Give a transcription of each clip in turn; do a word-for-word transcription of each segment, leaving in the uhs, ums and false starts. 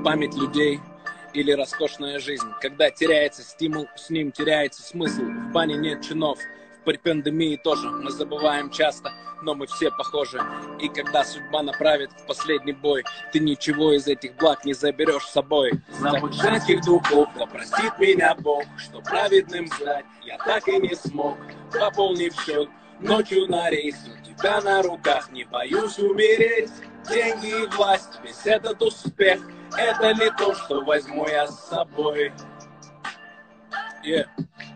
память людей или роскошная жизнь. Когда теряется стимул, с ним теряется смысл. В бане нет чинов, при пандемии тоже мы забываем часто, но мы все похожи. И когда судьба направит в последний бой, ты ничего из этих благ не заберешь с собой. Забудь женских духов, да простит меня Бог, что праведным стать я так и не смог. Пополнив счет ночью на рейс, у тебя на руках, не боюсь умереть. Деньги и власть, весь этот успех, это не то, что возьму я с собой. Yeah.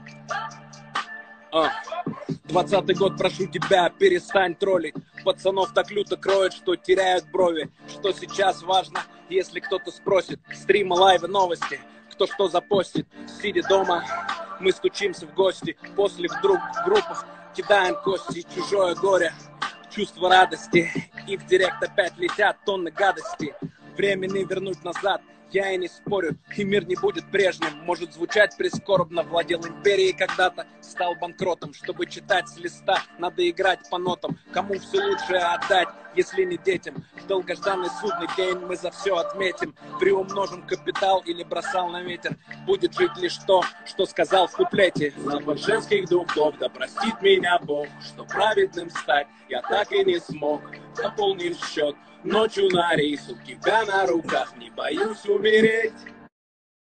Uh. Двадцатый год, прошу тебя, перестань троллить. Пацанов так люто кроет, что теряют брови. Что сейчас важно, если кто-то спросит. Стримы, лайвы, новости, кто что запостит. Сидя дома, мы стучимся в гости. После вдруг в группах кидаем кости. Чужое горе, чувство радости. И в директ опять летят тонны гадости. Время не вернуть назад, я и не спорю, и мир не будет прежним. Может звучать прискорбно, владел империей когда-то, стал банкротом. Чтобы читать с листа, надо играть по нотам. Кому все лучшее отдать, если не детям? В долгожданный судный день мы за все отметим. Приумножим капитал или бросал на ветер. Будет жить лишь то, что сказал в куплете. Запах женских духов, да простит меня Бог, что праведным стать я так и не смог. Пополнив счет ночью на рейс, у тебя на руках, не боюсь умереть.